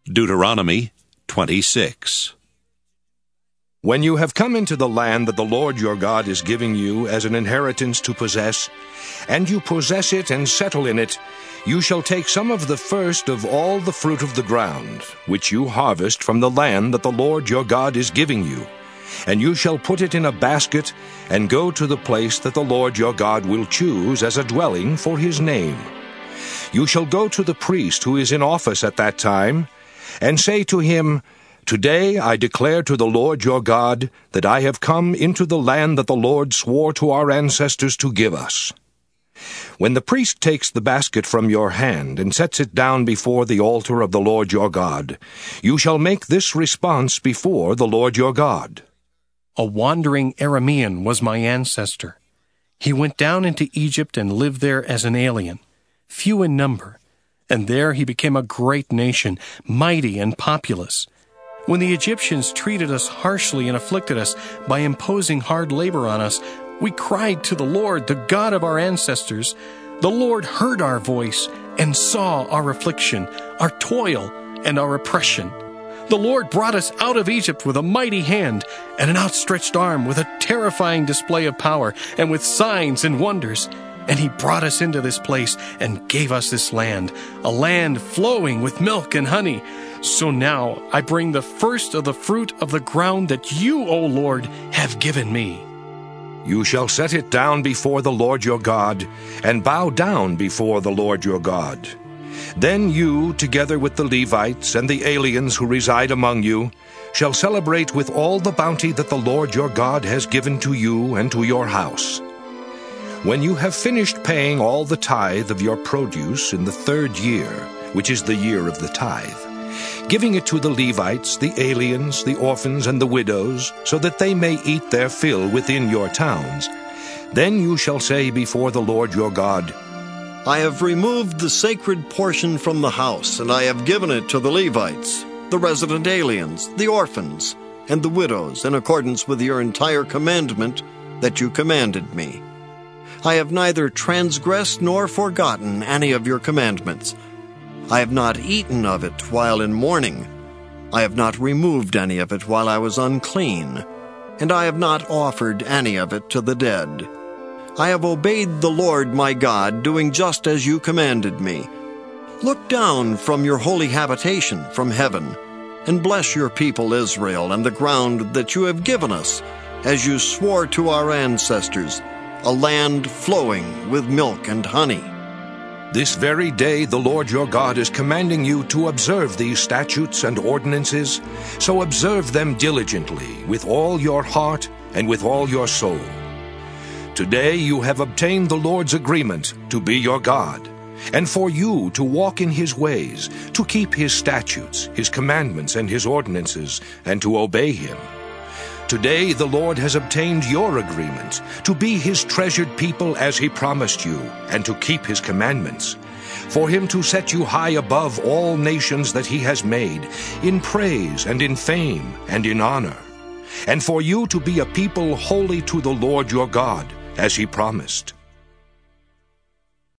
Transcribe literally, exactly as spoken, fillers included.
Deuteronomy twenty-six. When you have come into the land that the Lord your God is giving you as an inheritance to possess, and you possess it and settle in it, you shall take some of the first of all the fruit of the ground, which you harvest from the land that the Lord your God is giving you, and you shall put it in a basket, and go to the place that the Lord your God will choose as a dwelling for his name. You shall go to the priest who is in office at that time, and say to him, Today I declare to the Lord your God that I have come into the land that the Lord swore to our ancestors to give us. When the priest takes the basket from your hand and sets it down before the altar of the Lord your God, you shall make this response before the Lord your God. A wandering Aramean was my ancestor. He went down into Egypt and lived there as an alien, few in number, and there he became a great nation, mighty and populous. When the Egyptians treated us harshly and afflicted us by imposing hard labor on us, we cried to the Lord, the God of our ancestors. The Lord heard our voice and saw our affliction, our toil, and our oppression. The Lord brought us out of Egypt with a mighty hand and an outstretched arm, with a terrifying display of power and with signs and wonders. And he brought us into this place and gave us this land, a land flowing with milk and honey. So now I bring the first of the fruit of the ground that you, O Lord, have given me. You shall set it down before the Lord your God, and bow down before the Lord your God. Then you, together with the Levites and the aliens who reside among you, shall celebrate with all the bounty that the Lord your God has given to you and to your house. When you have finished paying all the tithe of your produce in the third year, which is the year of the tithe, giving it to the Levites, the aliens, the orphans, and the widows, so that they may eat their fill within your towns, then you shall say before the Lord your God, I have removed the sacred portion from the house, and I have given it to the Levites, the resident aliens, the orphans, and the widows, in accordance with your entire commandment that you commanded me. I have neither transgressed nor forgotten any of your commandments. I have not eaten of it while in mourning. I have not removed any of it while I was unclean, and I have not offered any of it to the dead. I have obeyed the Lord my God, doing just as you commanded me. Look down from your holy habitation from heaven, and bless your people Israel and the ground that you have given us, as you swore to our ancestors, a land flowing with milk and honey. This very day the Lord your God is commanding you to observe these statutes and ordinances, so observe them diligently, with all your heart and with all your soul. Today you have obtained the Lord's agreement to be your God, and for you to walk in his ways, to keep his statutes, his commandments, and his ordinances, and to obey him. Today the Lord has obtained your agreement to be his treasured people as he promised you, and to keep his commandments, for him to set you high above all nations that he has made, in praise and in fame and in honor, and for you to be a people holy to the Lord your God, as he promised.